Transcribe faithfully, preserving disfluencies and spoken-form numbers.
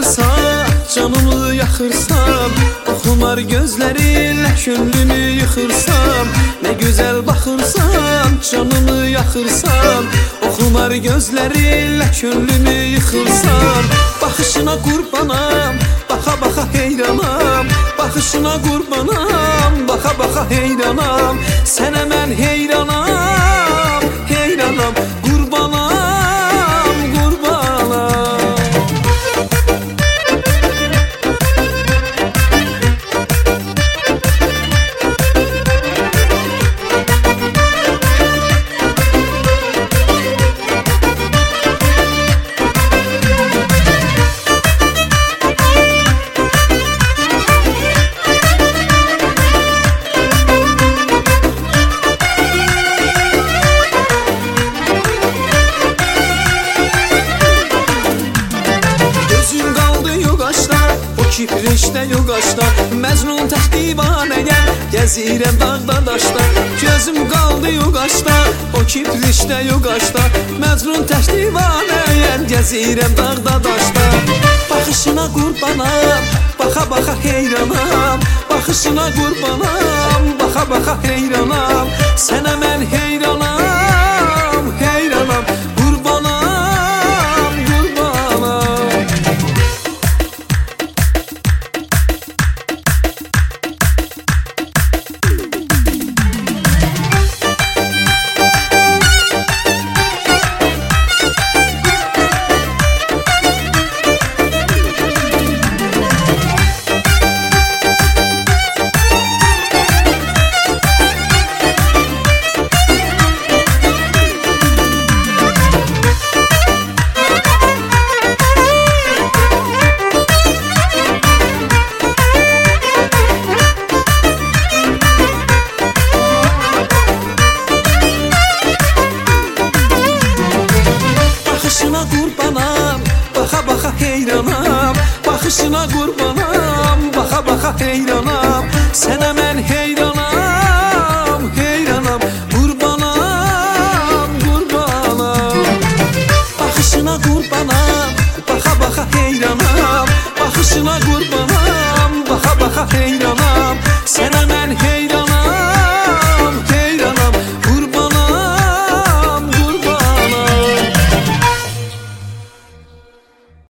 baxırsan, canımı yaxırsan, oxumar gözlərinlə könlümü yıxırsan. Nə gözəl baxırsan, canımı yaxırsan, oxumar gözlərinlə könlümü yıxırsan. Baxışına qurbanam, baxa-baxa heyranam, baxışına qurbanam, baxa-baxa heyranam. Sənə mən heyranam, heyranam, qurbanam, qurbanam. Kiprişdə yoqaşda, Məcnun tək divanəyəm, gəzirəm dağda daşda. Gözüm qaldı yoqaşda, o kiprişdə yoqaşda, Məcnun tək divanəyəm, gəzirəm dağda daşda. Baxışına qurbanam, baxa-baxa heyranam, baxışına qurbanam, baxa-baxa heyranam. Sənə mən heyranam, heyranam, qurbanam, qurbanam. Baxışına qurbanam, baxa-baxa heyranam, baxışına qurbanam, baxa-baxa heyranam. Sənə mən heyranam, heyranam, qurbanam, qurbanam. Baxışına qurbanam, baxa-baxa heyranam, baxışına qurbanam, baxa-baxa heyranam.